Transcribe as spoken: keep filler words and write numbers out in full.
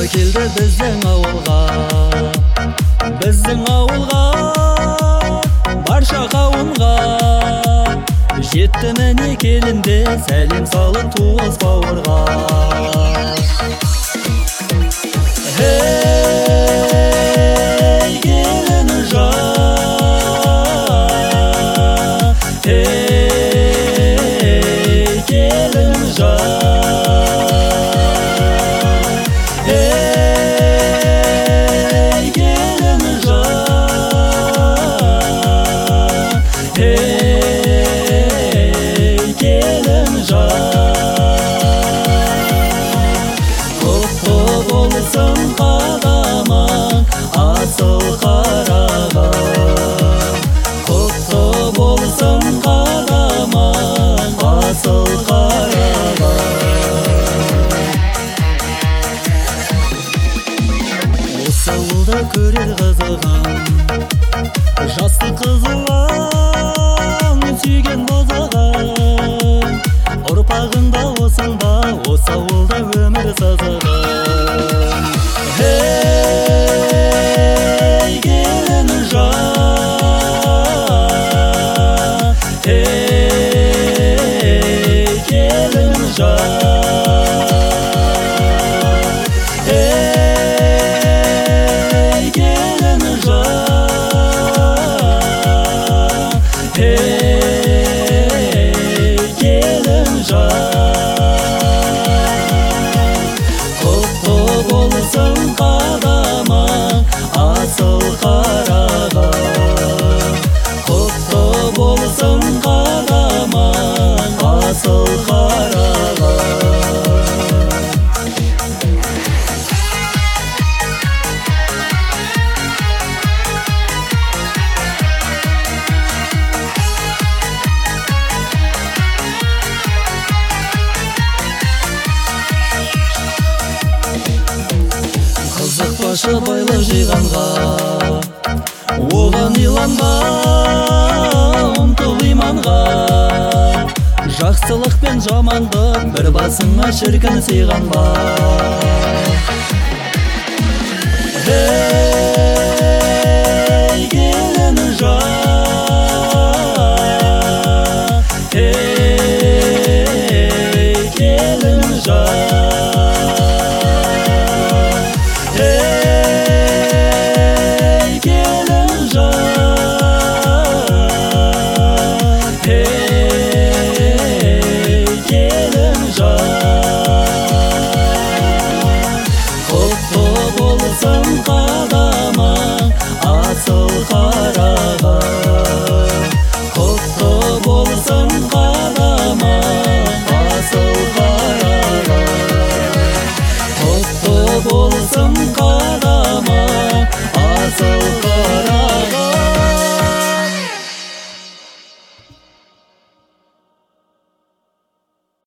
келді біздің ауылға, біздің ауылға, барша қауымға. Жетті міне келінді, сәлем салып туыс бауырға. Ей келін жан, ей келін жан, ей келін жан, ей келін жан. Құтты болсын қадамың, асыл қарағым. Құтты болсын қадамың, асыл қарағым. Осы ауылда көрер қызығым, жасты қызылың, сүйген бозағым. Ұрпағыңда осың ба, осы ауылда өмір сызығым. Ей келін жан, ей келін жан, ей келін жан, ей келін жан. Құтты болсын қадамың, асыл қарағым. Құтты болсын қадамың, асыл қарағым. Қызықпашы байлы жиғанға, оған иланға, ұмтыл иманға. Жақсылық пен жамандық бір басыңа шіркін сыйғанға. Ей келін жан, ей келін жан.